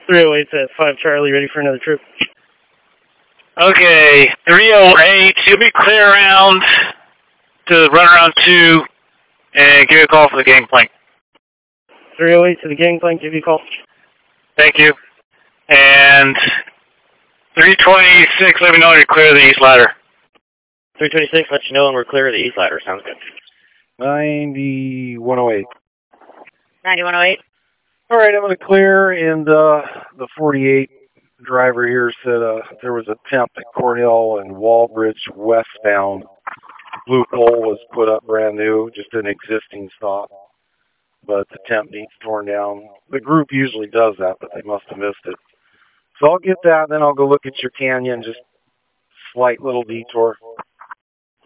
308 at 5 Charlie, ready for another trip. Okay, 308, you'll be clear around to run around 2 and give me a call for the gangplank. 308 to the gangplank, give you a call. Thank you. And 326, let me know when you're clear of the east ladder. 326, let you know when we're clear of the east ladder. Sounds good. 9108. 9108. All right, I'm going to clear, and the 48 driver here said there was a temp at Cornell and Walbridge westbound. Blue pole was put up brand new, just an existing stop, but the temp needs torn down. The group usually does that, but they must have missed it. So I'll get that, then I'll go look at your canyon, just slight little detour.